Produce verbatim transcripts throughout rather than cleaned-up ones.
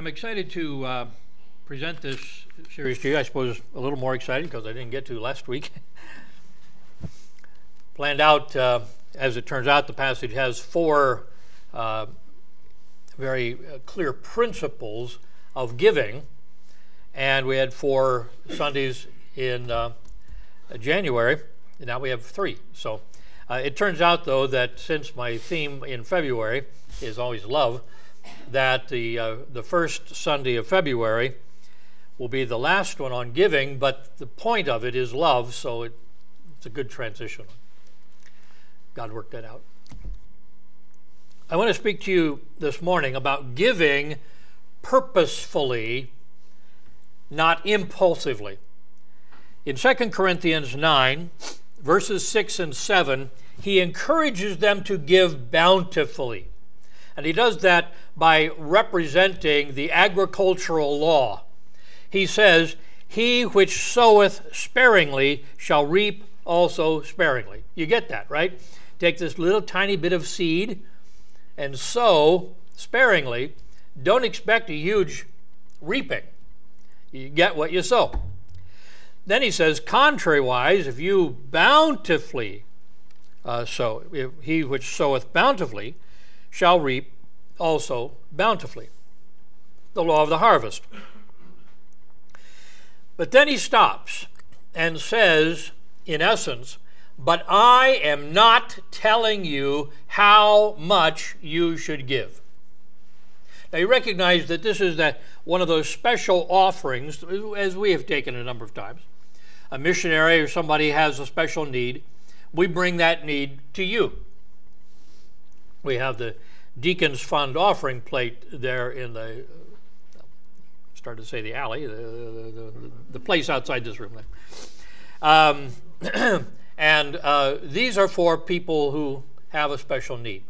I'm excited to uh, present this series to you. I suppose a little more excited because I didn't get to last week. Planned out, uh, as it turns out, the passage has four uh, very clear principles of giving, and we had four Sundays in uh, January, and now we have three. So uh, it turns out, though, that since my theme in February is always love, that the uh, the first Sunday of February will be the last one on giving, but the point of it is love, so it, it's a good transition. God worked that out. I want to speak to you this morning about giving purposefully, not impulsively. In Second Corinthians nine, verses six and seven, he encourages them to give bountifully. And he does that by representing the agricultural law. He says, "He which soweth sparingly shall reap also sparingly." You get that, right? Take this little tiny bit of seed and sow sparingly. Don't expect a huge reaping. You get what you sow. Then he says, contrariwise, if you bountifully uh, sow, if he which soweth bountifully shall reap also bountifully. The law of the harvest. But then he stops and says, in essence, "But I am not telling you how much you should give." Now you recognize that this is that one of those special offerings, as we have taken a number of times. A missionary or somebody has a special need. We bring that need to you. We have the Deacons Fund offering plate there in the, uh, started to say the alley, the, the, the, the place outside this room. Um, and uh, these are for people who have a special need.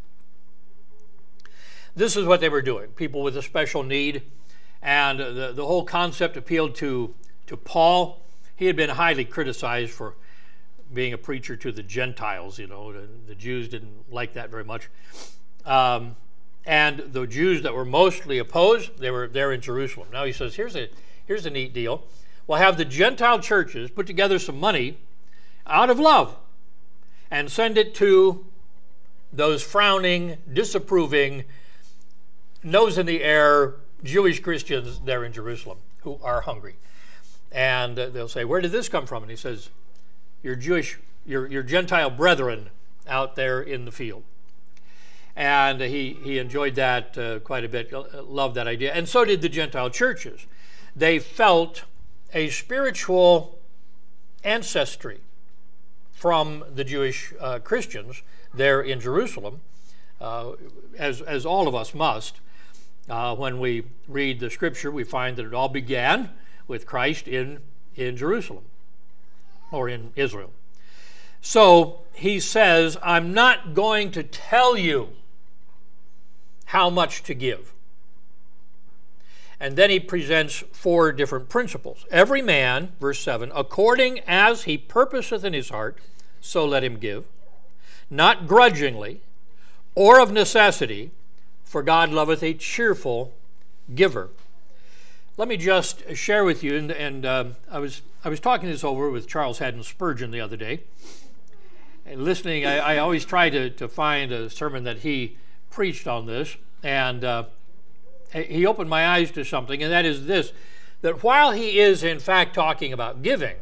This is what they were doing, people with a special need. And the, the whole concept appealed to, to Paul. He had been highly criticized for being a preacher to the Gentiles. You know, the, the Jews didn't like that very much. Um, and the Jews that were mostly opposed, they were there in Jerusalem. Now he says, here's a, here's a neat deal. We'll have the Gentile churches put together some money out of love and send it to those frowning, disapproving, nose in the air Jewish Christians there in Jerusalem who are hungry. And uh, they'll say, where did this come from? And he says, your Jewish, your, your Gentile brethren out there in the field. And he, he enjoyed that uh, quite a bit, loved that idea. And so did the Gentile churches. They felt a spiritual ancestry from the Jewish uh, Christians there in Jerusalem, uh, as, as all of us must. Uh, when we read the scripture, we find that it all began with Christ in, in Jerusalem, or in Israel. So he says, I'm not going to tell you how much to give. And then he presents four different principles. Every man, verse seven, according as he purposeth in his heart, so let him give, not grudgingly or of necessity, for God loveth a cheerful giver. Let me just share with you, and, and uh, I was I was talking this over with Charles Haddon Spurgeon the other day. And listening, I, I always try to, to find a sermon that he preached on this, and uh, he opened my eyes to something, and that is this, that while he is in fact talking about giving,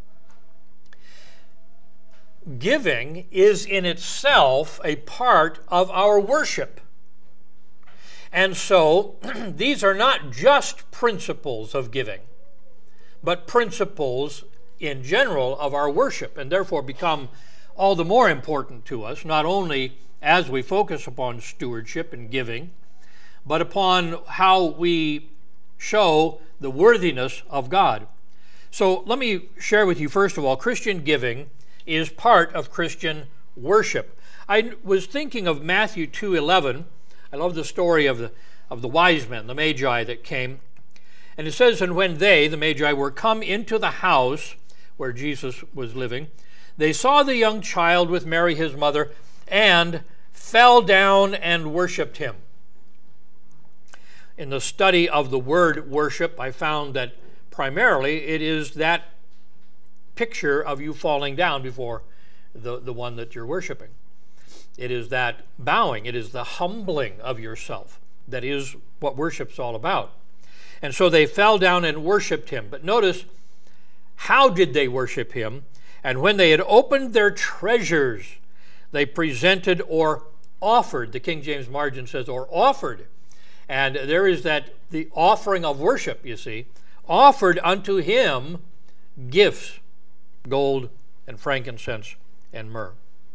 giving is in itself a part of our worship. And so these are not just principles of giving, but principles in general of our worship, and therefore become all the more important to us, not only as we focus upon stewardship and giving, but upon how we show the worthiness of God. So let me share with you, first of all, Christian giving is part of Christian worship. I was thinking of Matthew two eleven. I love the story of the of the wise men, the Magi that came. And it says, and when they, the Magi, were come into the house where Jesus was living, they saw the young child with Mary his mother, and fell down and worshipped him. in the study of the word worship, I found that primarily it is that picture of you falling down before the, the one that you're worshiping. It is that bowing. It is the humbling of yourself. That is what worship's all about. And so they fell down and worshiped him. But notice, how did they worship him? And when they had opened their treasures, they presented or offered. The King James margin says, or offered. And there is that, the offering of worship, you see, offered unto him gifts, gold and frankincense and myrrh.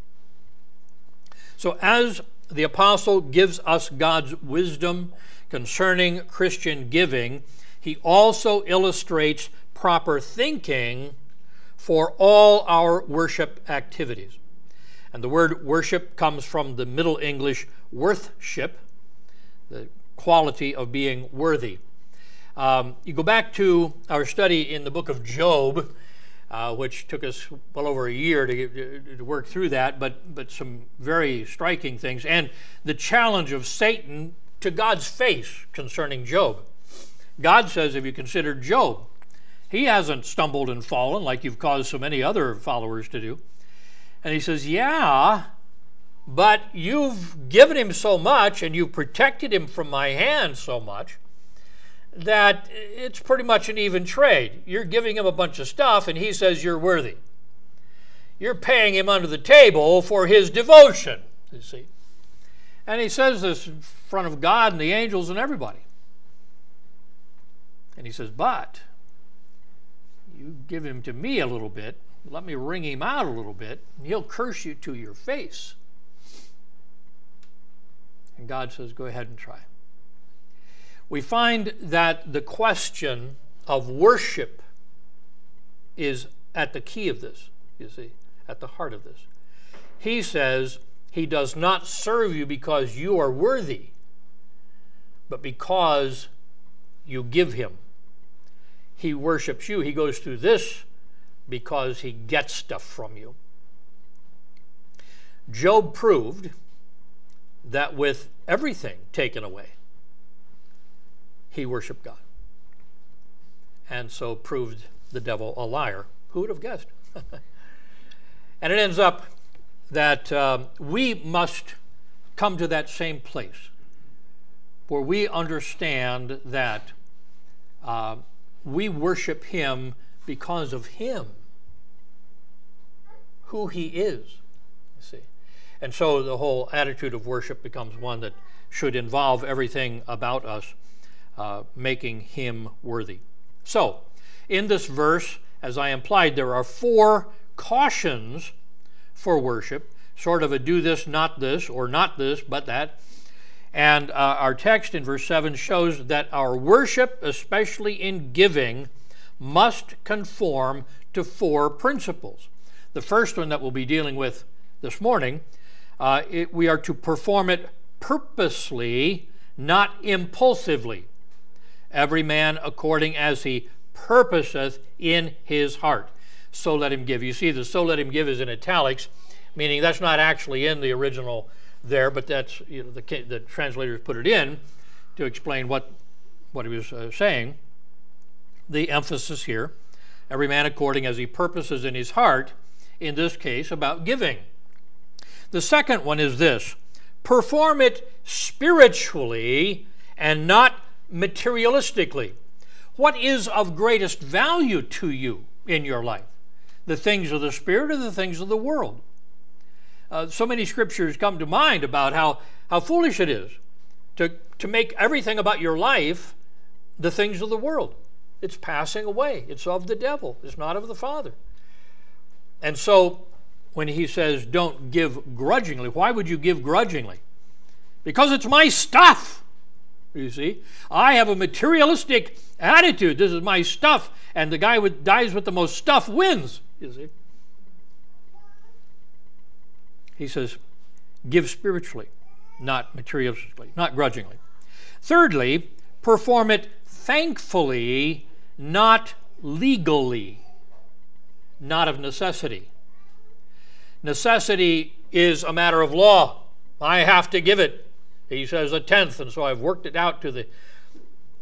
So as the apostle gives us God's wisdom concerning Christian giving, he also illustrates proper thinking for all our worship activities. And the word worship comes from the Middle English worthship, the quality of being worthy. Um, you go back to our study in the book of Job, uh, which took us well over a year to, get, to work through that, but, but some very striking things, and the challenge of Satan to God's face concerning Job. God says, if you consider Job, he hasn't stumbled and fallen like you've caused so many other followers to do. And he says, yeah, but you've given him so much and you've protected him from my hand so much that it's pretty much an even trade. You're giving him a bunch of stuff and he says you're worthy. You're paying him under the table for his devotion, you see. And he says this in front of God and the angels and everybody. And he says, but you give him to me a little bit, let me wring him out a little bit, and he'll curse you to your face. And God says, go ahead and try. We find that the question of worship is at the key of this, you see, at the heart of this. He says he does not serve you because you are worthy, but because you give him. He worships you. He goes through this because he gets stuff from you. Job proved that with everything taken away, he worshiped God. And so proved the devil a liar. Who would have guessed? And it ends up that um, we must come to that same place where we understand that uh, we worship him because of him, who he is, you see. And so the whole attitude of worship becomes one that should involve everything about us, uh, making him worthy. So, in this verse, as I implied, there are four cautions for worship, sort of a do this, not this, or not this, but that. And uh, our text in verse seven shows that our worship, especially in giving, must conform to four principles. The first one that we'll be dealing with this morning, uh, it, we are to perform it purposely, not impulsively. Every man according as he purposeth in his heart, so let him give. You see, the so let him give is in italics, meaning that's not actually in the original there, but that's, you know, the, the translators put it in to explain what, what he was uh, saying. The emphasis here, every man according as he purposes in his heart, in this case about giving. The second one is this: perform it spiritually and not materialistically. What is of greatest value to you in your life? The things of the Spirit or the things of the world? Uh, so many scriptures come to mind about how, how foolish it is to, to make everything about your life the things of the world. It's passing away. It's of the devil. It's not of the Father. And so when he says don't give grudgingly, why would you give grudgingly? Because it's my stuff. You see, I have a materialistic attitude. This is my stuff, and the guy who dies with the most stuff wins. You see, he says, give spiritually, not materialistically, not grudgingly. Thirdly, perform it thankfully, not legally, not of necessity. Necessity is a matter of law. I have to give it. He says a tenth, and so I've worked it out to the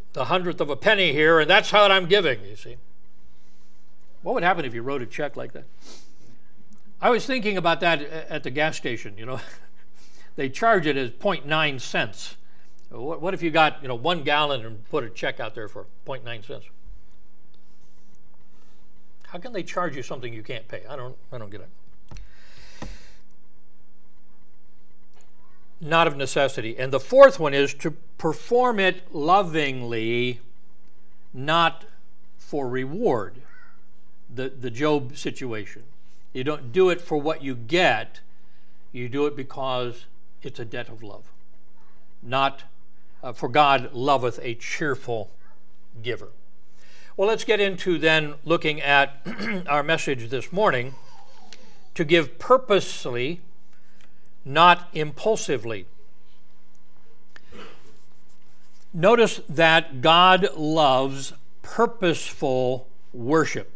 the hundredth of a penny here, and that's how I'm giving, you see. What would happen if you wrote a check like that? I was thinking about that at the gas station, you know. They charge it as zero point nine cents. What, what if you got, you know, one gallon and put a check out there for zero point nine cents? How can they charge you something you can't pay? I don't, I don't get it. Not of necessity. And the fourth one is to perform it lovingly, not for reward. The, the Job situation. You don't do it for what you get. You do it because it's a debt of love. Not uh, for God loveth a cheerful giver. Well, let's get into then looking at our message this morning. To give purposely, not impulsively. Notice that God loves purposeful worship.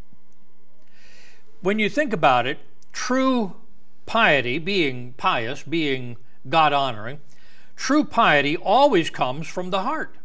When you think about it, true piety, being pious, being God-honoring, true piety always comes from the heart.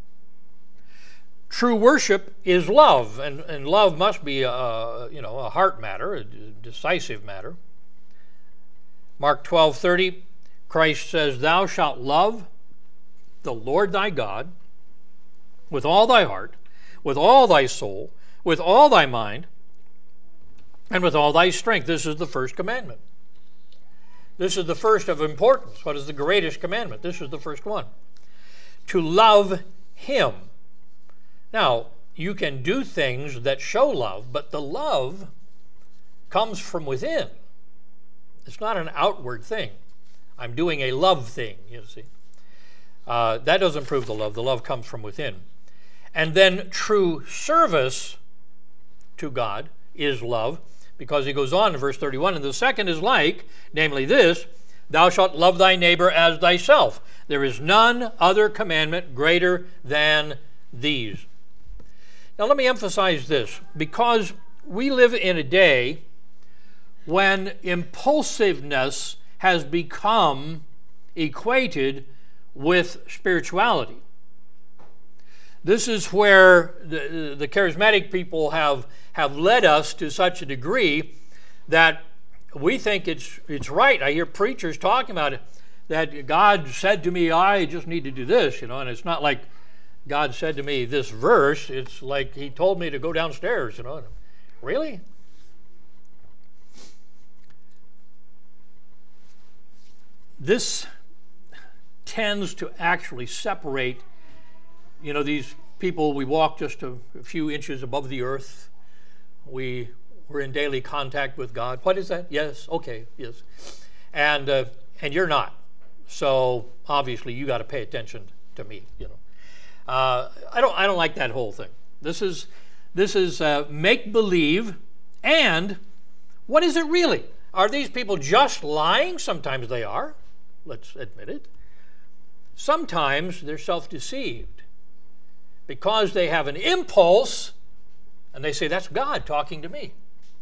True worship is love, and, and love must be a, you know, a heart matter, a decisive matter. Mark twelve thirty, Christ says, "Thou shalt love the Lord thy God with all thy heart, with all thy soul, with all thy mind, and with all thy strength." This is the first commandment. This is the first of importance. What is the greatest commandment? This is the first one. To love him. Now, you can do things that show love, but the love comes from within. It's not an outward thing. I'm doing a love thing, you see. Uh, that doesn't prove the love. The love comes from within. And then true service to God is love, because he goes on in verse thirty-one, and the second is like, namely this, thou shalt love thy neighbor as thyself. There is none other commandment greater than these. Now let me emphasize this, because we live in a day when impulsiveness has become equated with spirituality. This is where the, the charismatic people have, have led us to such a degree that we think it's, it's right. I hear preachers talking about it, that God said to me, I just need to do this, you know, and it's not like God said to me this verse. It's like he told me to go downstairs, you know. Really? This tends to actually separate, you know, these people. We walk just a, a few inches above the earth. We, we're in daily contact with God. What is that? Yes, okay, yes. And, uh, and you're not. So obviously you got to pay attention to me, you know. Uh, I don't, I don't like that whole thing. This is, this is uh, make-believe, and what is it really? Are these people just lying? Sometimes they are. Let's admit it. Sometimes they're self-deceived because they have an impulse and they say, that's God talking to me.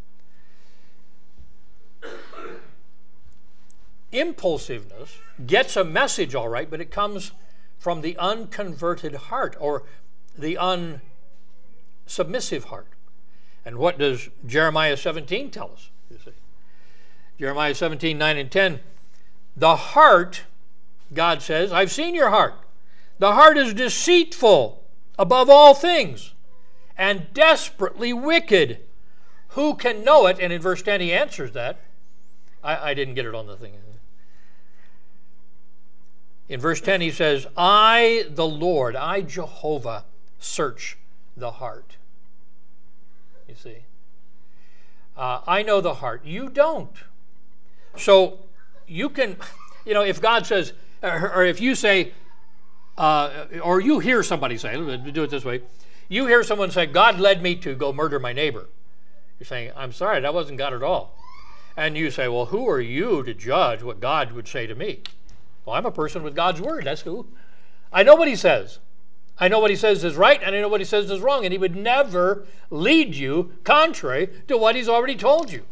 Impulsiveness gets a message, all right, but it comes from the unconverted heart or the unsubmissive heart. And what does Jeremiah seventeen tell us? You see? Jeremiah seventeen, nine and ten. The heart, God says, I've seen your heart. The heart is deceitful above all things and desperately wicked. Who can know it? And in verse ten he answers that. I, I didn't get it on the thing. In verse ten he says, I, the Lord, I, Jehovah, search the heart. You see? Uh, I know the heart. You don't. So you can, you know, if God says, or, or if you say, uh, or you hear somebody say, let's do it this way, you hear someone say, God led me to go murder my neighbor. You're saying, I'm sorry, that wasn't God at all. And you say, well, who are you to judge what God would say to me? Well, I'm a person with God's word. That's who. I know what he says. I know what he says is right, and I know what he says is wrong. And he would never lead you contrary to what he's already told you.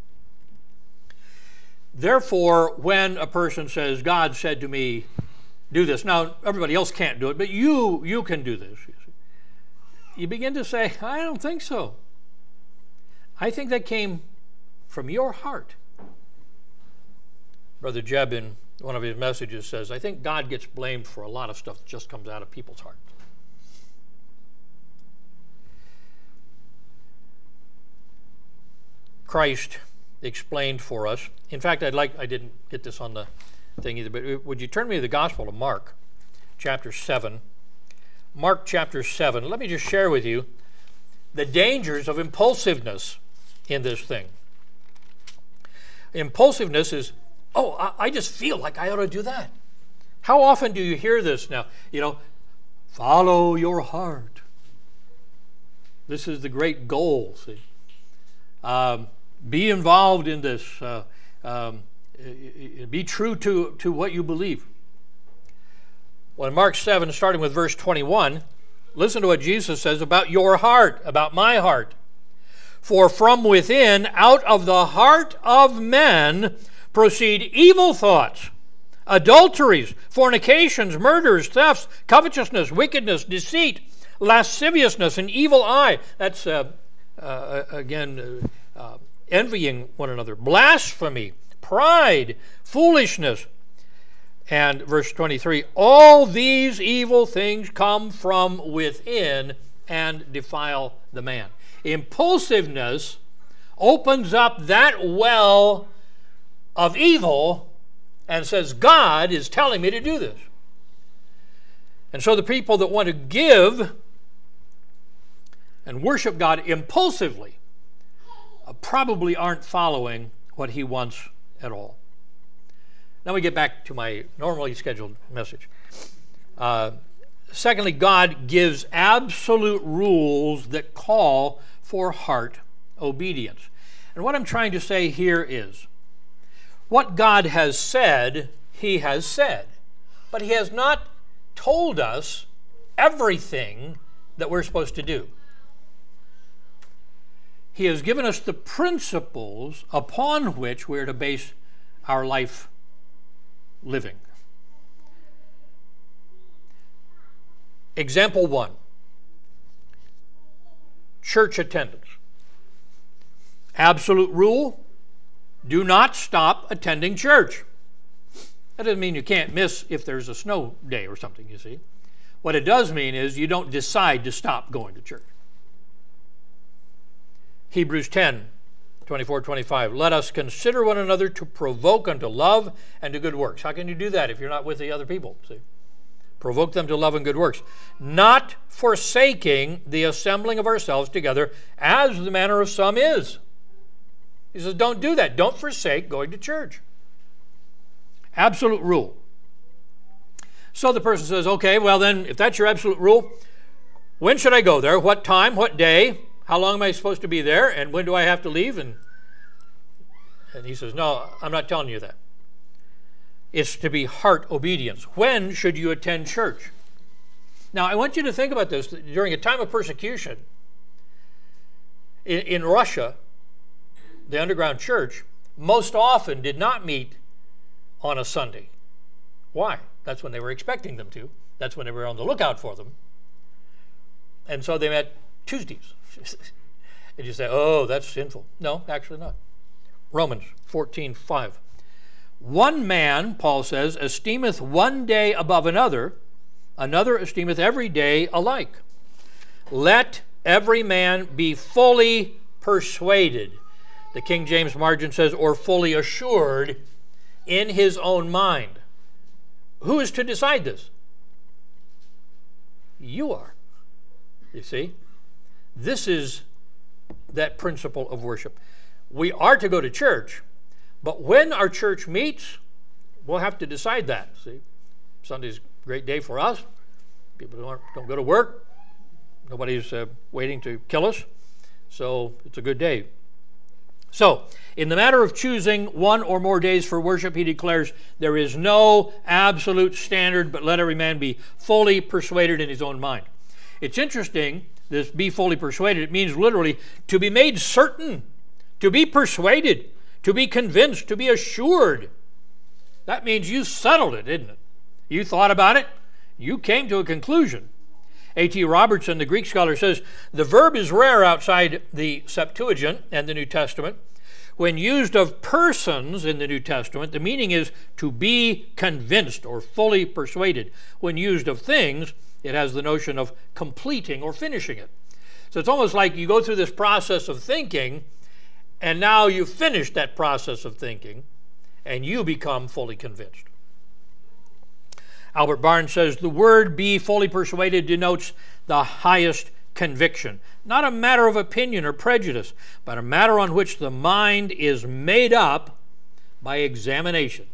Therefore, when a person says, God said to me do this. Now, everybody else can't do it, but you, you can do this. You see. You begin to say, I don't think so. I think that came from your heart. Brother Jeb, in one of his messages, says, I think God gets blamed for a lot of stuff that just comes out of people's hearts. Christ explained for us. In fact, I'd like, I didn't get this on the thing either, but would you turn me to the Gospel of Mark, chapter seven. Mark chapter seven. Let me just share with you the dangers of impulsiveness in this thing. Impulsiveness is, oh, I, I just feel like I ought to do that. How often do you hear this now? You know, follow your heart. This is the great goal, see. Um, be involved in this. Uh, um, be true to, to what you believe. Well, in Mark seven, starting with verse twenty-one, listen to what Jesus says about your heart, about my heart. For from within, out of the heart of men, proceed evil thoughts, adulteries, fornications, murders, thefts, covetousness, wickedness, deceit, lasciviousness, an evil eye. That's, uh, uh, again, uh, uh, envying one another, blasphemy, pride, foolishness. And verse twenty-three, all these evil things come from within and defile the man. Impulsiveness opens up that well of evil and says, God is telling me to do this. And so the people that want to give and worship God impulsively uh, probably aren't following what he wants at all. Now we get back to my normally scheduled message. Uh, secondly, God gives absolute rules that call for heart obedience. And what I'm trying to say here is, what God has said, he has said. But he has not told us everything that we're supposed to do. He has given us the principles upon which we're to base our life living. Example one, church attendance. Absolute rule, do not stop attending church. That doesn't mean you can't miss if there's a snow day or something, you see. What it does mean is you don't decide to stop going to church. Hebrews ten, twenty-four, twenty-five. Let us consider one another to provoke unto love and to good works. How can you do that if you're not with the other people? See? Provoke them to love and good works. Not forsaking the assembling of ourselves together, as the manner of some is. He says, don't do that. Don't forsake going to church. Absolute rule. So the person says, okay, well then, if that's your absolute rule, when should I go there? What time? What day? How long am I supposed to be there? And when do I have to leave? And, and he says, no, I'm not telling you that. It's to be heart obedience. When should you attend church? Now, I want you to think about this. During a time of persecution, in, in Russia, the underground church most often did not meet on a Sunday. Why? That's when they were expecting them to. That's when they were on the lookout for them. And so they met Tuesdays. And you say, oh, that's sinful. No, actually not. Romans fourteen five. One man, Paul says, esteemeth one day above another, another esteemeth every day alike. Let every man be fully persuaded. The King James margin says, or fully assured in his own mind. Who is to decide this? You are. You see? This is that principle of worship. We are to go to church, but when our church meets, we'll have to decide that. See, Sunday's a great day for us. People don't, don't go to work. Nobody's uh, waiting to kill us. So it's a good day. So, in the matter of choosing one or more days for worship, he declares, there is no absolute standard, but let every man be fully persuaded in his own mind. It's interesting, this be fully persuaded, it means literally to be made certain, to be persuaded, to be convinced, to be assured. That means you settled it, isn't it? You thought about it. You came to a conclusion. A T Robertson, the Greek scholar, says, the verb is rare outside the Septuagint and the New Testament. When used of persons in the New Testament, the meaning is to be convinced or fully persuaded. When used of things, it has the notion of completing or finishing it. So it's almost like you go through this process of thinking, and now you've finished that process of thinking, and you become fully convinced. Albert Barnes says, the word be fully persuaded denotes the highest conviction, not a matter of opinion or prejudice, but a matter on which the mind is made up by examination.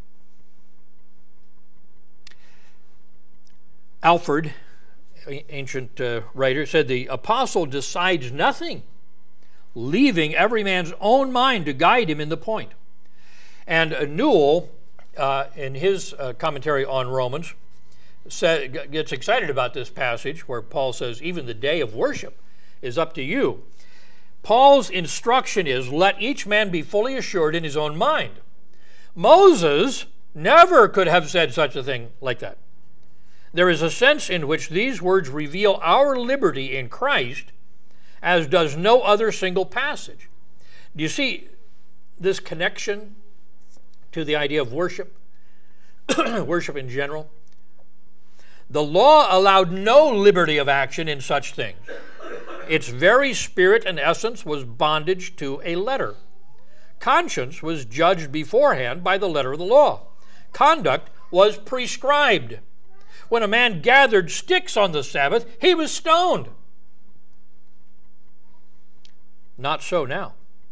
Alfred, ancient uh, writer, said the apostle decides nothing, leaving every man's own mind to guide him in the point. And uh, Newell, uh, in his uh, commentary on Romans, said, gets excited about this passage where Paul says, even the day of worship is up to you. Paul's instruction is, let each man be fully assured in his own mind. Moses never could have said such a thing like that. There is a sense in which these words reveal our liberty in Christ, as does no other single passage. Do you see this connection to the idea of worship, worship in general? The law allowed no liberty of action in such things. Its very spirit and essence was bondage to a letter. Conscience was judged beforehand by the letter of the law. Conduct was prescribed. When a man gathered sticks on the Sabbath, he was stoned. Not so now.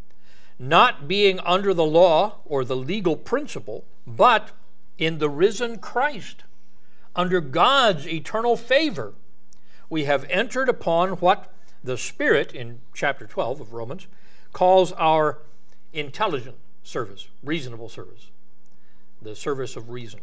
Not being under the law or the legal principle, but in the risen Christ, under God's eternal favor, we have entered upon what the Spirit, in chapter twelve of Romans, calls our intelligent service, reasonable service, the service of reason.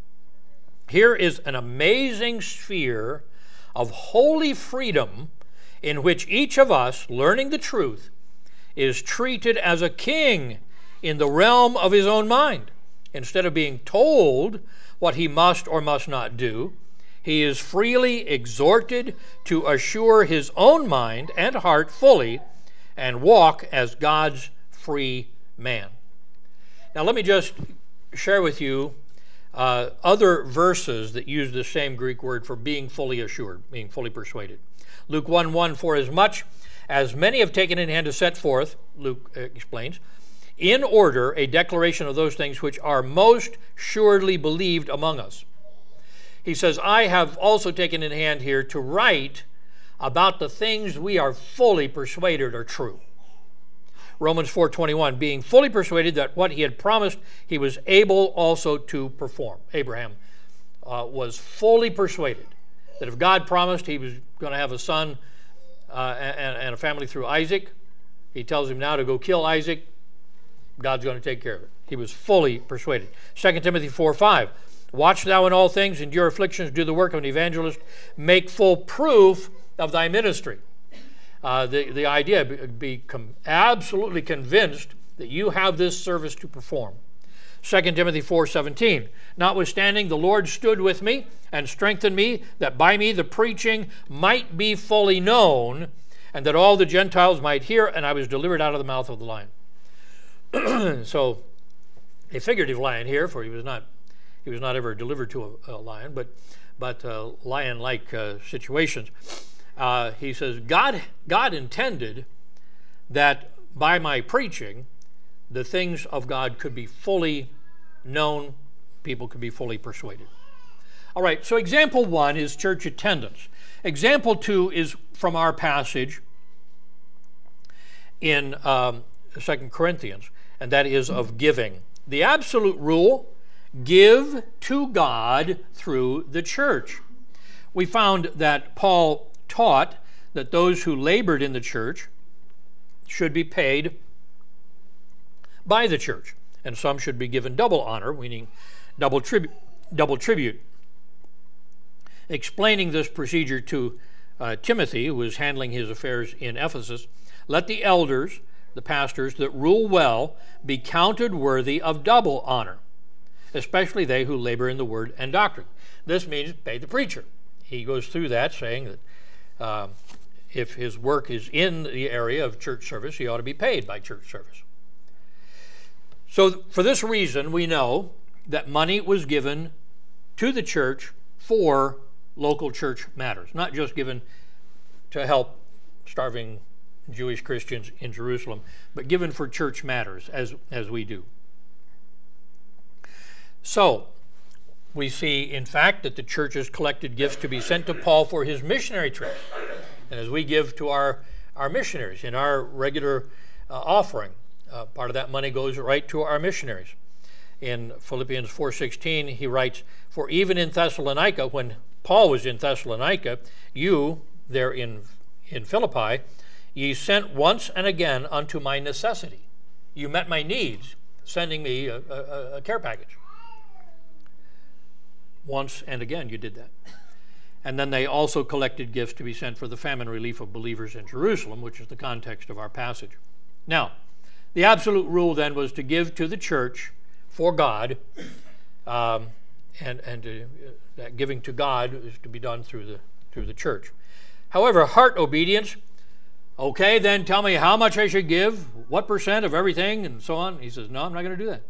Here is an amazing sphere of holy freedom in which each of us, learning the truth, is treated as a king in the realm of his own mind. Instead of being told what he must or must not do, he is freely exhorted to assure his own mind and heart fully and walk as God's free man. Now let me just share with you uh, other verses that use the same Greek word for being fully assured, being fully persuaded. Luke one one, for as much as many have taken in hand to set forth, Luke uh, explains, in order a declaration of those things which are most surely believed among us. He says, I have also taken in hand here to write about the things we are fully persuaded are true. Romans four twenty-one, being fully persuaded that what he had promised he was able also to perform. Abraham uh, was fully persuaded that if God promised he was going to have a son uh, and, and a family through Isaac, he tells him now to go kill Isaac. God's going to take care of it. He was fully persuaded. Second Timothy four five, watch thou in all things, endure afflictions, do the work of an evangelist, make full proof of thy ministry. Uh, the, the idea, be, be com- absolutely convinced that you have this service to perform. Second Timothy four seventeen, notwithstanding the Lord stood with me and strengthened me, that by me the preaching might be fully known, and that all the Gentiles might hear, and I was delivered out of the mouth of the lion. So, a figurative lion here, for he was not he was not ever delivered to a, a lion, but but uh, lion-like uh, situations. Uh, he says, God God intended that by my preaching, the things of God could be fully known, people could be fully persuaded. All right, so example one is church attendance. Example two is from our passage in um, Second Corinthians, and that is of giving. The absolute rule, give to God through the church. We found that Paul taught that those who labored in the church should be paid by the church, and some should be given double honor, meaning double tribute. Double tribute. Explaining this procedure to uh, Timothy, who was handling his affairs in Ephesus, let the elders, the pastors that rule well, be counted worthy of double honor, especially they who labor in the word and doctrine. This means pay the preacher. He goes through that saying that uh, if his work is in the area of church service, he ought to be paid by church service. So for this reason, we know that money was given to the church for local church matters, not just given to help starving Jewish Christians in Jerusalem, but given for church matters, as, as we do. So, we see, in fact, that the church has collected gifts to be sent to Paul for his missionary trips. And as we give to our, our missionaries in our regular uh, offering, uh, part of that money goes right to our missionaries. In Philippians four sixteen, he writes, "For even in Thessalonica, when Paul was in Thessalonica, you, there in, in Philippi, ye sent once and again unto my necessity." You met my needs, sending me a, a, a care package. Once and again you did that. And then they also collected gifts to be sent for the famine relief of believers in Jerusalem, which is the context of our passage. Now, the absolute rule then was to give to the church for God, um, and, and to, uh, that giving to God is to be done through the, through the church. However, heart obedience, okay, then tell me how much I should give, what percent of everything, and so on. He says, no, I'm not going to do that.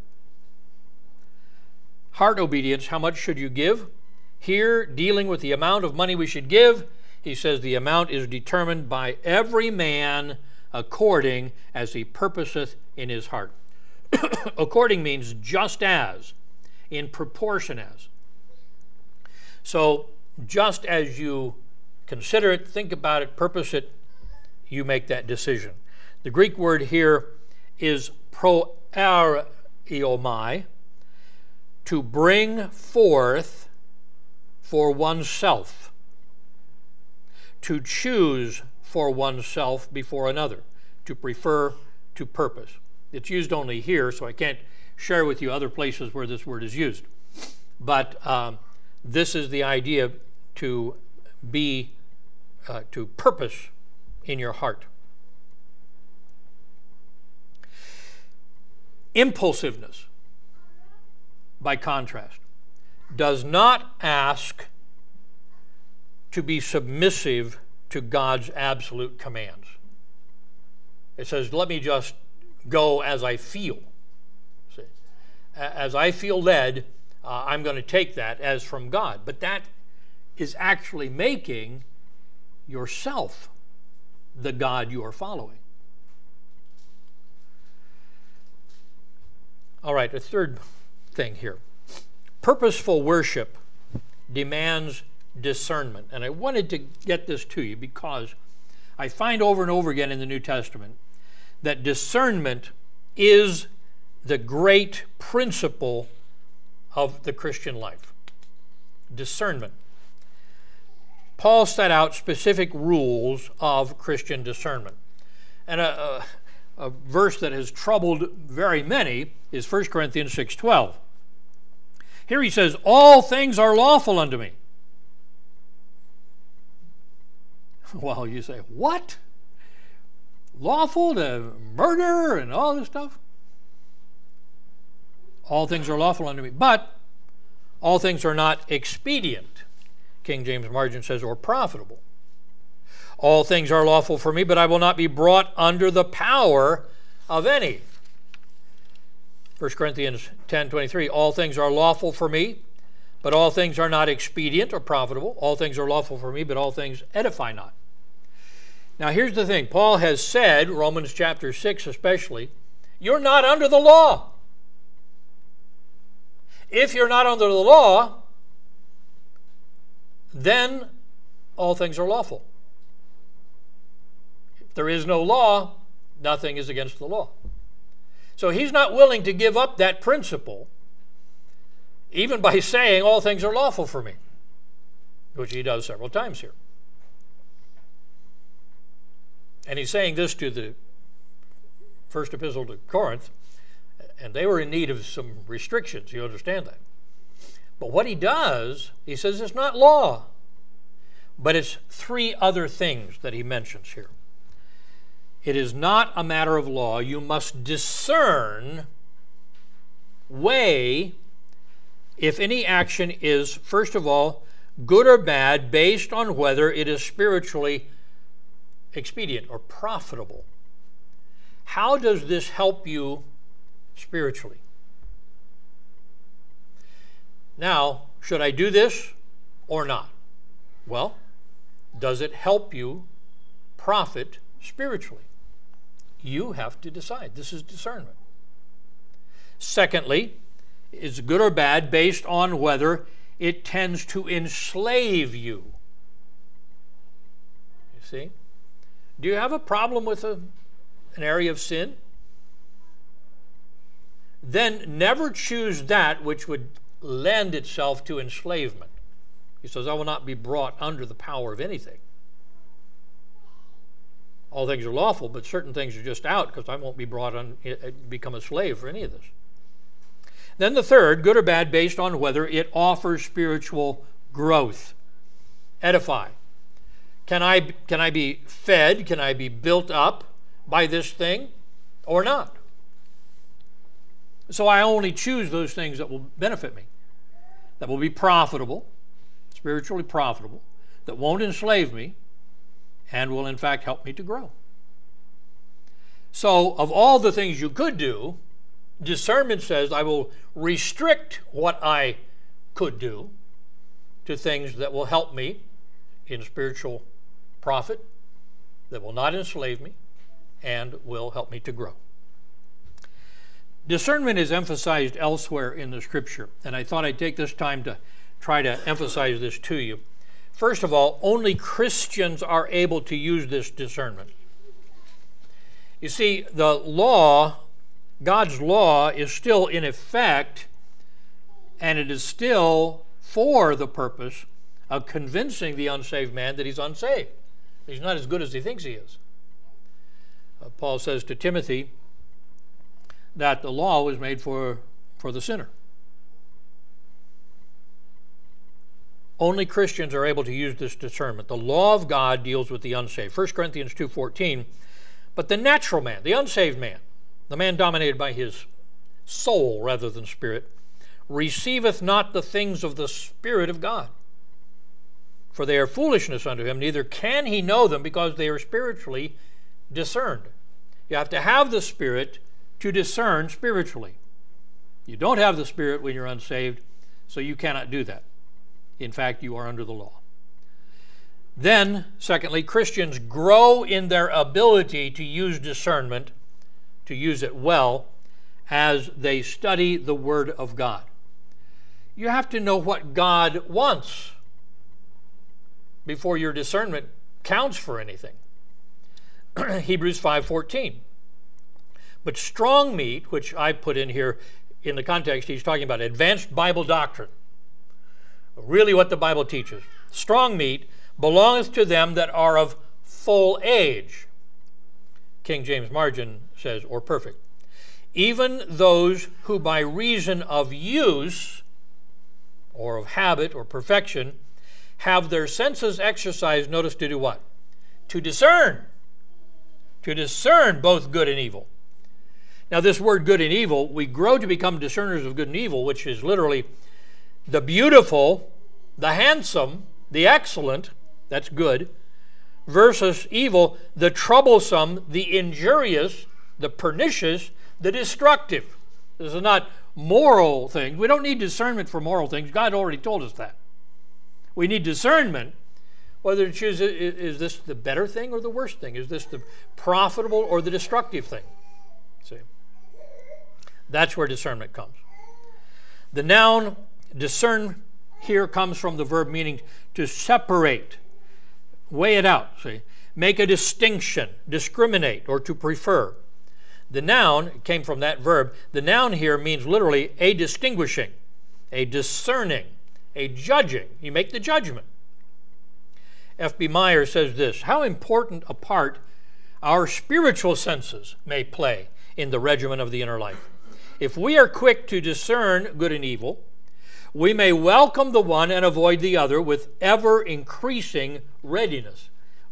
Heart obedience, how much should you give? Here, dealing with the amount of money we should give, he says the amount is determined by every man according as he purposeth in his heart. According means just as, in proportion as. So, just as you consider it, think about it, purpose it, you make that decision. The Greek word here is proaraiomai, to bring forth for oneself, to choose for oneself before another, to prefer, to purpose. It's used only here, so I can't share with you other places where this word is used. But um, this is the idea, to be, uh, to purpose in your heart. Impulsiveness, by contrast, does not ask to be submissive to God's absolute commands. It says, let me just go as I feel. See? As I feel led, uh, I'm going to take that as from God. But that is actually making yourself the God you are following. All right, a third thing here. Purposeful worship demands discernment. And I wanted to get this to you because I find over and over again in the New Testament that discernment is the great principle of the Christian life. Discernment. Paul set out specific rules of Christian discernment. And a, a, a verse that has troubled very many is First Corinthians six twelve. Here he says, all things are lawful unto me. Well, you say, what? Lawful to murder and all this stuff? All things are lawful unto me, but all things are not expedient. King James Margin says, or profitable. All things are lawful for me, but I will not be brought under the power of any. First Corinthians ten twenty-three, all things are lawful for me, but all things are not expedient or profitable. All things are lawful for me, but all things edify not. Now here's the thing. Paul has said, Romans chapter six especially, you're not under the law. If you're not under the law, then all things are lawful. If there is no law, nothing is against the law. So he's not willing to give up that principle, even by saying all things are lawful for me, which he does several times here. And he's saying this to the first epistle to Corinth, and they were in need of some restrictions, you understand that. But what he does, he says it's not law, but it's three other things that he mentions here. It is not a matter of law. You must discern, weigh, if any action is, first of all, good or bad based on whether it is spiritually expedient or profitable. How does this help you spiritually? Now, should I do this or not? Well, does it help you profit spiritually? You have to decide. This is discernment. Secondly, is good or bad based on whether it tends to enslave you. You see? Do you have a problem with a, an area of sin? Then never choose that which would lend itself to enslavement. He says, I will not be brought under the power of anything. All things are lawful, but certain things are just out, because I won't be brought on, become a slave for any of this. Then the third, good or bad, based on whether it offers spiritual growth. Edify. Can I, can I be fed? Can I be built up by this thing or not? So I only choose those things that will benefit me, that will be profitable, spiritually profitable, that won't enslave me, and will in fact help me to grow. So of all the things you could do, discernment says I will restrict what I could do to things that will help me in spiritual profit, that will not enslave me, and will help me to grow. Discernment is emphasized elsewhere in the Scripture, and I thought I'd take this time to try to emphasize this to you. First of all, only Christians are able to use this discernment. You see, the law, God's law, is still in effect, and it is still for the purpose of convincing the unsaved man that he's unsaved. He's not as good as he thinks he is. Uh, Paul says to Timothy that the law was made for, for the sinner. Only Christians are able to use this discernment. The law of God deals with the unsaved. First Corinthians two fourteen, but the natural man, the unsaved man, the man dominated by his soul rather than spirit, receiveth not the things of the Spirit of God, for they are foolishness unto him, neither can he know them, because they are spiritually discerned. You have to have the Spirit to discern spiritually. You don't have the Spirit when you're unsaved, so you cannot do that. In fact, you are under the law. Then, secondly, Christians grow in their ability to use discernment, to use it well, as they study the Word of God. You have to know what God wants before your discernment counts for anything. Hebrews five fourteen. But strong meat, which I put in here in the context, he's talking about advanced Bible doctrine. Really what the Bible teaches. Strong meat belongeth to them that are of full age. King James Margin says, or perfect. Even those who by reason of use, or of habit, or perfection, have their senses exercised, notice, to do what? To discern. To discern both good and evil. Now this word good and evil, we grow to become discerners of good and evil, which is literally the beautiful, the handsome, the excellent, that's good, versus evil, the troublesome, the injurious, the pernicious, the destructive. This is not moral things. We don't need discernment for moral things. God already told us that. We need discernment whether to choose, is this the better thing or the worse thing? Is this the profitable or the destructive thing? See? That's where discernment comes. The noun discern here comes from the verb meaning to separate, weigh it out, see, make a distinction, discriminate, or to prefer. The noun came from that verb. The noun here means literally a distinguishing, a discerning, a judging. You make the judgment. F B Meyer says this, how important a part our spiritual senses may play in the regimen of the inner life. If we are quick to discern good and evil, we may welcome the one and avoid the other with ever-increasing readiness.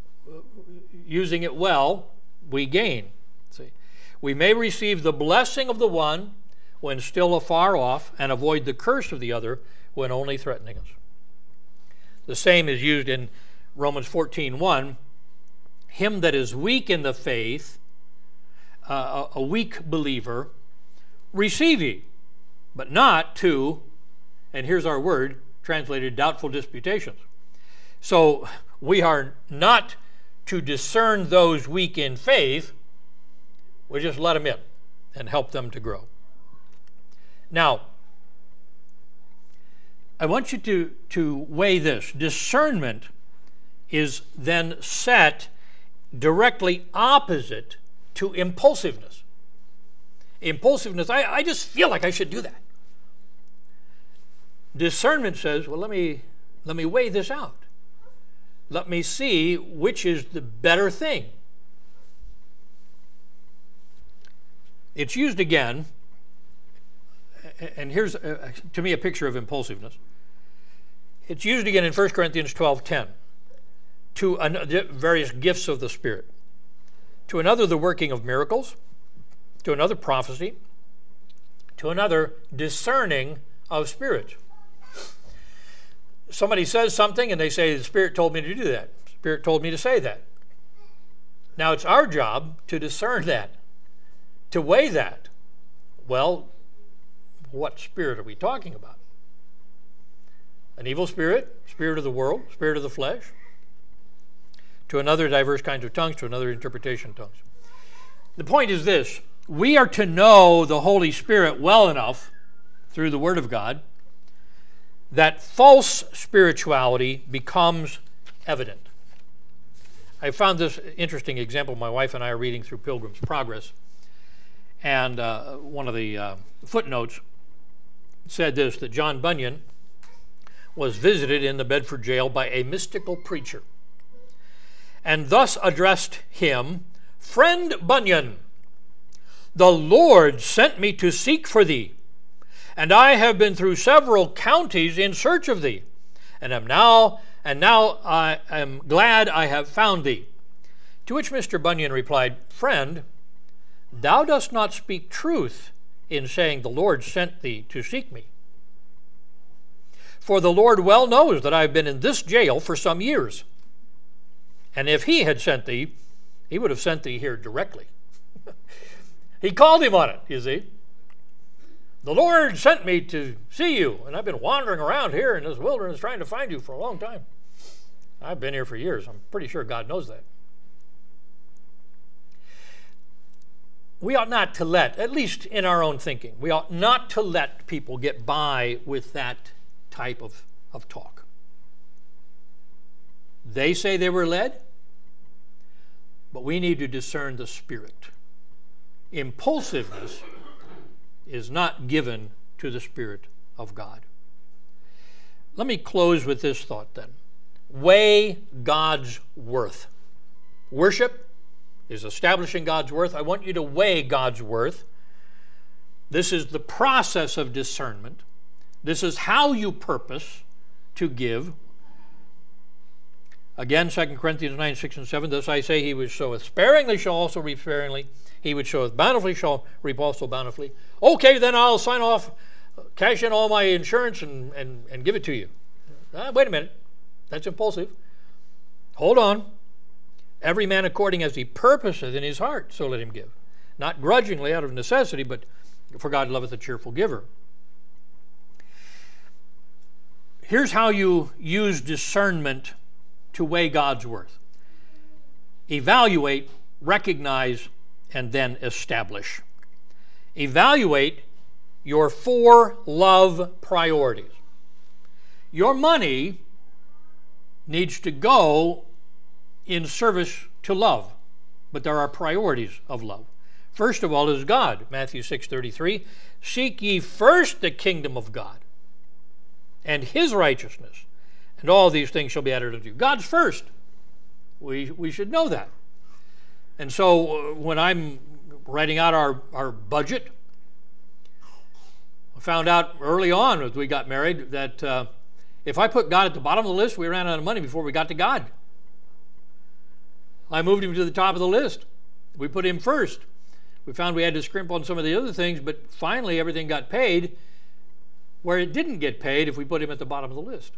Using it well, we gain. See, we may receive the blessing of the one when still afar off, and avoid the curse of the other when only threatening us. The same is used in Romans fourteen one. Him that is weak in the faith, uh, a weak believer, receive ye, but not to, and here's our word, translated doubtful disputations. So we are not to discern those weak in faith. We just let them in and help them to grow. Now, I want you to, to weigh this. Discernment is then set directly opposite to impulsiveness. Impulsiveness, I, I just feel like I should do that. Discernment says, well, let me, let me weigh this out. Let me see which is the better thing. It's used again, and here's, uh, to me, a picture of impulsiveness. It's used again in First Corinthians twelve ten, to an, various gifts of the Spirit. To another, the working of miracles. To another, prophecy. To another, discerning of spirits. Somebody says something and they say, the Spirit told me to do that. The Spirit told me to say that. Now it's our job to discern that, to weigh that. Well, what spirit are we talking about? An evil spirit, spirit of the world, spirit of the flesh. To another, diverse kinds of tongues. To another, interpretation of tongues. The point is this: we are to know the Holy Spirit well enough through the Word of God that false spirituality becomes evident. I found this interesting example. My wife and I are reading through Pilgrim's Progress, and uh, one of the uh, footnotes said this, that John Bunyan was visited in the Bedford jail by a mystical preacher, and thus addressed him, "Friend Bunyan, the Lord sent me to seek for thee, and I have been through several counties in search of thee, and am now and now I am glad I have found thee." To which Mister Bunyan replied, "Friend, thou dost not speak truth in saying the Lord sent thee to seek me. For the Lord well knows that I have been in this jail for some years. And if he had sent thee, he would have sent thee here directly." He called him on it, you see. "The Lord sent me to see you, and I've been wandering around here in this wilderness trying to find you for a long time. I've been here for years. I'm pretty sure God knows that." We ought not to let, at least in our own thinking, we ought not to let people get by with that type of, of talk. They say they were led, but we need to discern the Spirit. Impulsiveness is not given to the Spirit of God. Let me close with this thought then. Weigh God's worth. Worship is establishing God's worth. I want you to weigh God's worth. This is the process of discernment. This is how you purpose to give. Again, Second Corinthians nine, six, and seven, "Thus I say, he which soweth sparingly shall also reap sparingly. He which soweth bountifully shall reap also bountifully." Okay, then I'll sign off, cash in all my insurance, and, and, and give it to you. Uh, wait a minute. That's impulsive. Hold on. "Every man according as he purposeth in his heart, so let him give. Not grudgingly out of necessity, but for God loveth a cheerful giver." Here's how you use discernment to weigh God's worth. Evaluate, recognize, and then establish. Evaluate your four love priorities. Your money needs to go in service to love, but there are priorities of love. First of all is God. Matthew six thirty-three, "Seek ye first the kingdom of God and his righteousness, and all these things shall be added unto you." God's first. We, we should know that. And so uh, when I'm writing out our, our budget, I found out early on as we got married that uh, if I put God at the bottom of the list, we ran out of money before we got to God. I moved him to the top of the list. We put him first. We found we had to scrimp on some of the other things, but finally everything got paid. Where it didn't get paid if we put him at the bottom of the list.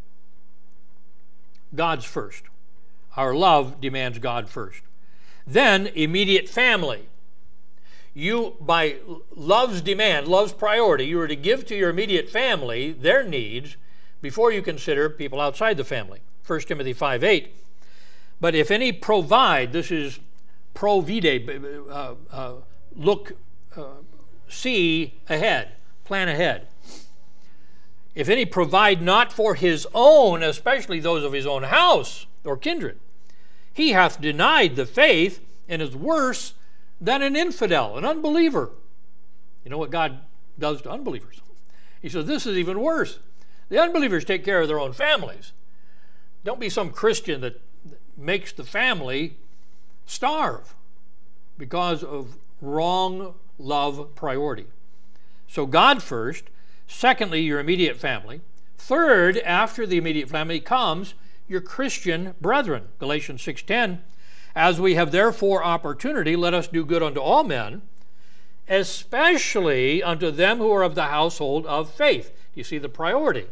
God's first. Our love demands God first. Then immediate family. You, by love's demand, love's priority, you are to give to your immediate family their needs before you consider people outside the family. First Timothy five eight. But if any provide, this is provide, uh, uh, look, uh, see ahead, plan ahead. If any provide not for his own, especially those of his own house or kindred, he hath denied the faith and is worse than an infidel, an unbeliever. You know what God does to unbelievers? He says, this is even worse. The unbelievers take care of their own families. Don't be some Christian that makes the family starve because of wrong love priority. So God first. Secondly, your immediate family. Third, after the immediate family comes your Christian brethren. Galatians six ten. As we have therefore opportunity, let us do good unto all men, especially unto them who are of the household of faith. You see the priority.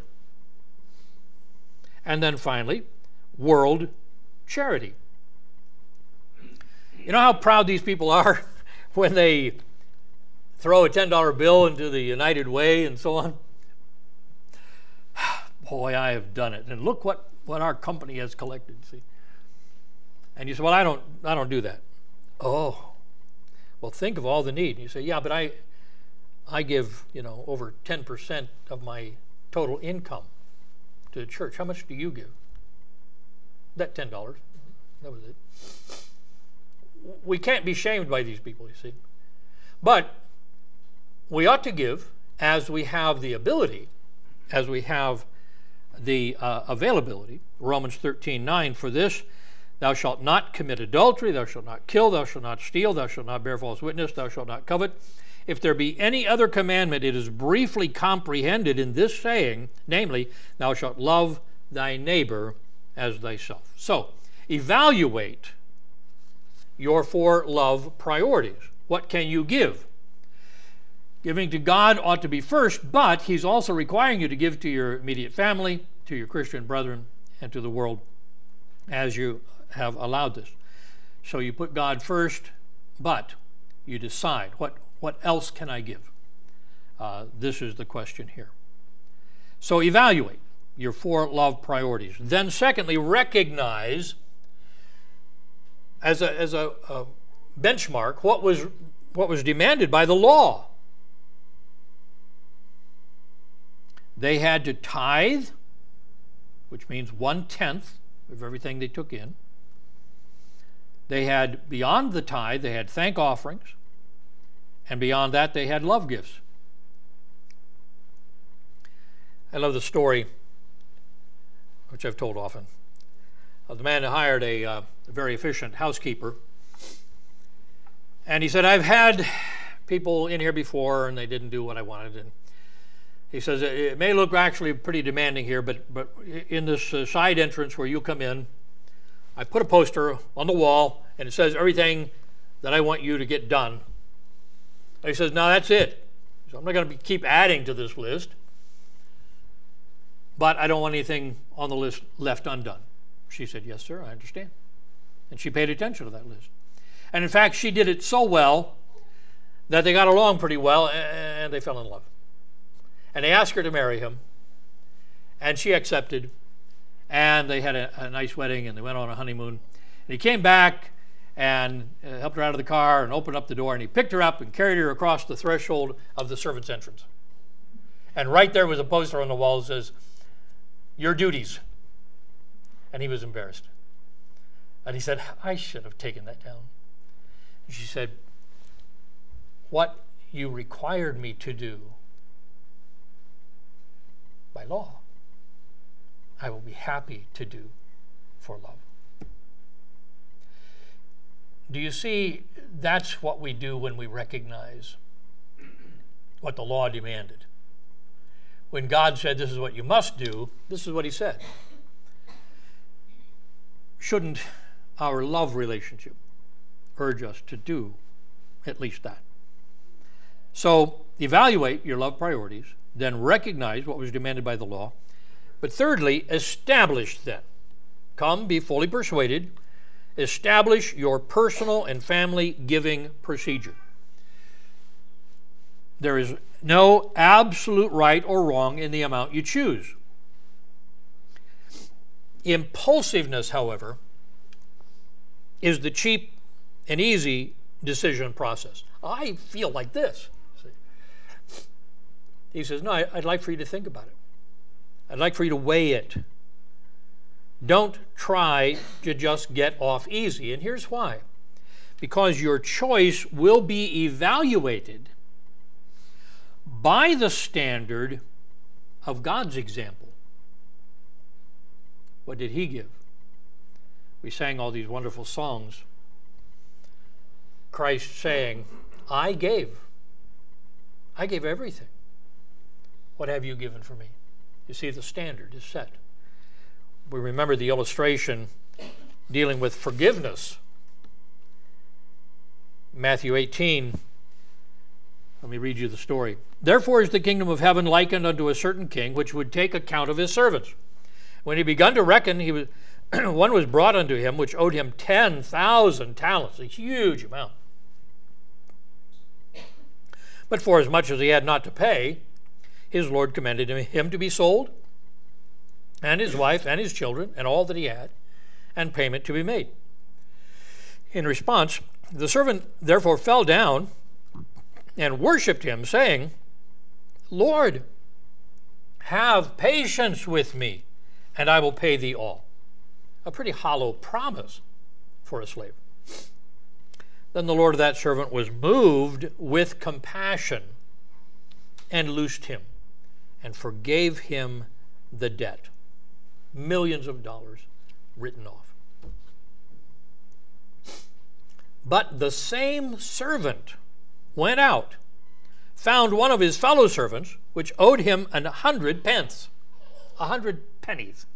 And then finally, world charity. You know how proud these people are when they throw a ten dollar bill into the United Way and so on? Boy, I have done it. And look what, what our company has collected, see. And you say, well, I don't I don't do that. Oh, well, think of all the need. And you say, yeah, but I I give, you know, over ten percent of my total income to the church. How much do you give? That ten dollars. That was it. We can't be shamed by these people, you see. But we ought to give as we have the ability, as we have the uh, availability. Romans thirteen nine, for this thou shalt not commit adultery, thou shalt not kill, thou shalt not steal, thou shalt not bear false witness, thou shalt not covet. If there be any other commandment, it is briefly comprehended in this saying, namely, thou shalt love thy neighbor as thyself. So, evaluate your four love priorities. What can you give? Giving to God ought to be first, but he's also requiring you to give to your immediate family, to your Christian brethren, and to the world as you have allowed this. So you put God first, but you decide, what, what else can I give? Uh, this is the question here. So evaluate your four love priorities. Then secondly, recognize as a, as a, a benchmark what was, what was demanded by the law. They had to tithe, which means one-tenth of everything they took in. They had, beyond the tithe, they had thank offerings. And beyond that, they had love gifts. I love the story, which I've told often, of the man who hired a, uh, a very efficient housekeeper. And he said, I've had people in here before, and they didn't do what I wanted. And he says, it may look actually pretty demanding here, but, but in this uh, side entrance where you come in, I put a poster on the wall, and it says everything that I want you to get done. And he says, no, that's it. So I'm not going to keep adding to this list, but I don't want anything on the list left undone. She said, yes, sir, I understand. And she paid attention to that list. And in fact, she did it so well that they got along pretty well, and they fell in love. And they asked her to marry him, and she accepted, and they had a, a nice wedding, and they went on a honeymoon. And he came back and uh, helped her out of the car and opened up the door, and he picked her up and carried her across the threshold of the servants' entrance. And right there was a poster on the wall that says, your duties. And he was embarrassed. And he said, I should have taken that down. And she said, what you required me to do by law, I will be happy to do for love. Do you see, that's what we do when we recognize what the law demanded. When God said this is what you must do, this is what he said. Shouldn't our love relationship urge us to do at least that. So evaluate your love priorities, then recognize what was demanded by the law. But thirdly, establish them. Come, be fully persuaded. Establish your personal and family giving procedure. There is no absolute right or wrong in the amount you choose. Impulsiveness, however, is the cheap and easy decision process. I feel like this. He says, no, I'd like for you to think about it. I'd like for you to weigh it. Don't try to just get off easy. And here's why. Because your choice will be evaluated by the standard of God's example. What did he give? We sang all these wonderful songs. Christ saying, I gave. I gave everything. What have you given for me? You see, the standard is set. We remember the illustration dealing with forgiveness. Matthew eighteen. Let me read you the story. Therefore is the kingdom of heaven likened unto a certain king, which would take account of his servants. When he begun to reckon, he was one was brought unto him, which owed him ten thousand talents, a huge amount. But for as much as he had not to pay, his Lord commanded him to be sold, and his wife and his children, and all that he had, and payment to be made. In response, the servant therefore fell down and worshipped him, saying, Lord, have patience with me, and I will pay thee all. A pretty hollow promise for a slave. Then the Lord of that servant was moved with compassion and loosed him and forgave him the debt. Millions of dollars written off. But the same servant went out, found one of his fellow servants, which owed him an hundred pence, a hundred pennies.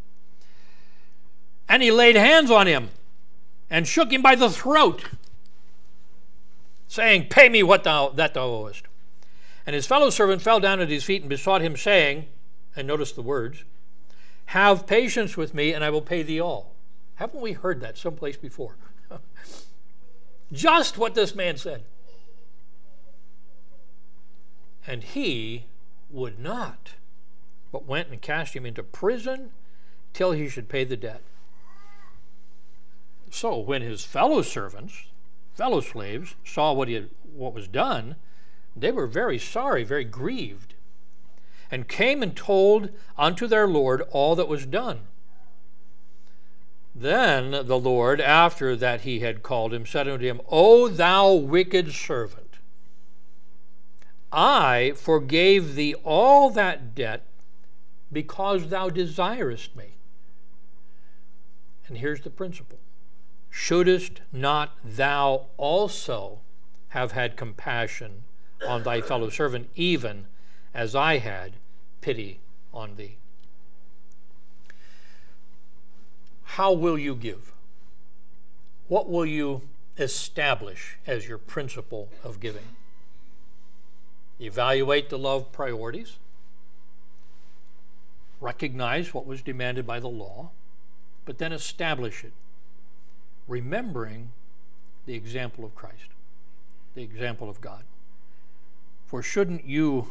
And he laid hands on him and shook him by the throat, saying, Pay me what thou that thou owest. And his fellow servant fell down at his feet and besought him, saying, and notice the words, Have patience with me, and I will pay thee all. Haven't we heard that someplace before? Just what this man said. And he would not, but went and cast him into prison till he should pay the debt. So when his fellow servants, fellow slaves, saw what he had, what was done, they were very sorry, very grieved, and came and told unto their Lord all that was done. Then the Lord, after that he had called him, said unto him, O thou wicked servant, I forgave thee all that debt because thou desirest me. And here's the principle. Shouldest not thou also have had compassion on thy fellow servant, even as I had pity on thee? How will you give? What will you establish as your principle of giving? Evaluate the love priorities. Recognize what was demanded by the law, but then establish it, remembering the example of Christ, the example of God. For shouldn't you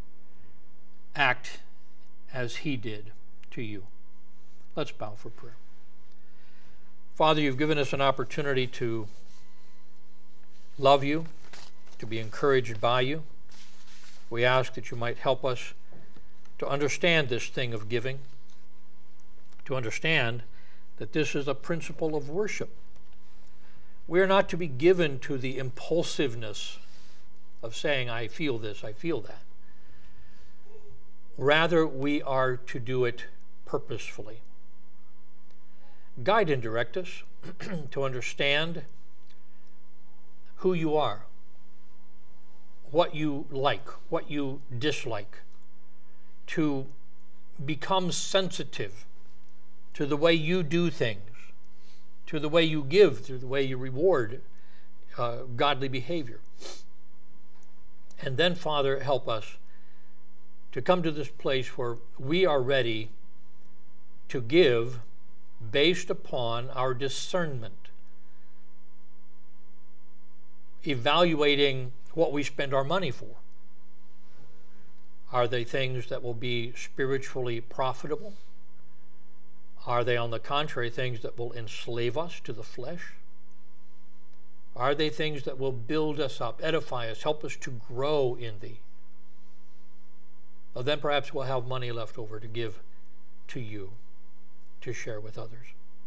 act as he did to you? Let's bow for prayer. Father, you've given us an opportunity to love you, to be encouraged by you. We ask that you might help us to understand this thing of giving, to understand that this is a principle of worship. We are not to be given to the impulsiveness of saying, I feel this, I feel that. Rather, we are to do it purposefully. Guide and direct us to understand who you are, what you like, what you dislike, to become sensitive to the way you do things, to the way you give, to the way you reward uh, godly behavior. And then, Father, help us to come to this place where we are ready to give based upon our discernment, evaluating what we spend our money for. Are they things that will be spiritually profitable? Are they, on the contrary, things that will enslave us to the flesh? Are they things that will build us up, edify us, help us to grow in Thee? Well, then perhaps we'll have money left over to give to You, to share with others.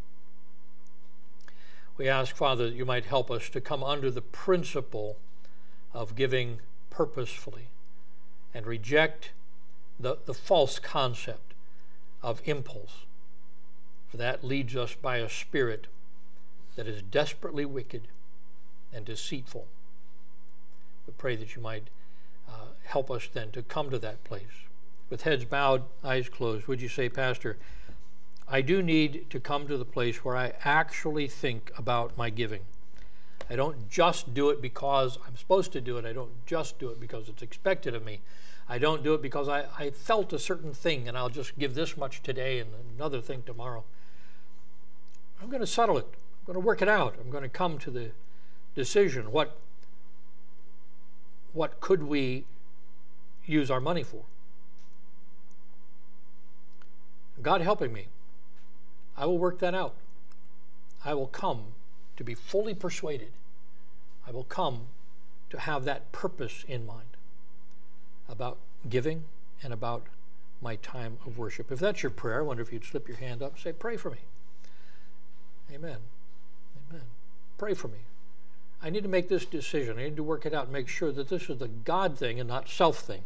We ask, Father, that You might help us to come under the principle of giving purposefully and reject the, the false concept of impulse. For that leads us by a spirit that is desperately wicked and deceitful. We pray that You might uh, help us then to come to that place. With heads bowed, eyes closed, would you say, Pastor, I do need to come to the place where I actually think about my giving. I don't just do it because I'm supposed to do it. I don't just do it because it's expected of me. I don't do it because I, I felt a certain thing and I'll just give this much today and another thing tomorrow. I'm going to settle it. I'm going to work it out. I'm going to come to the decision. What, what could we use our money for? God helping me, I will work that out. I will come to be fully persuaded. I will come to have that purpose in mind about giving and about my time of worship. If that's your prayer, I wonder if you'd slip your hand up and say, pray for me. Amen. Amen. Pray for me. I need to make this decision. I need to work it out and make sure that this is the God thing and not self thing.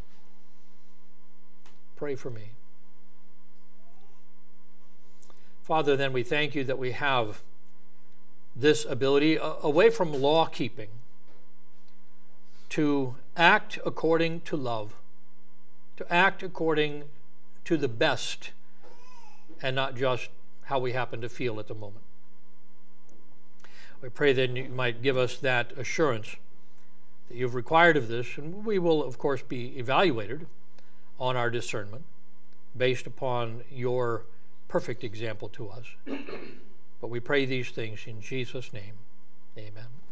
Pray for me. Father, then we thank You that we have this ability, uh, away from law keeping, to act according to love, to act according to the best and not just how we happen to feel at the moment. We pray that You might give us that assurance that You've required of this, and we will, of course, be evaluated on our discernment based upon Your perfect example to us. But we pray these things in Jesus' name. Amen.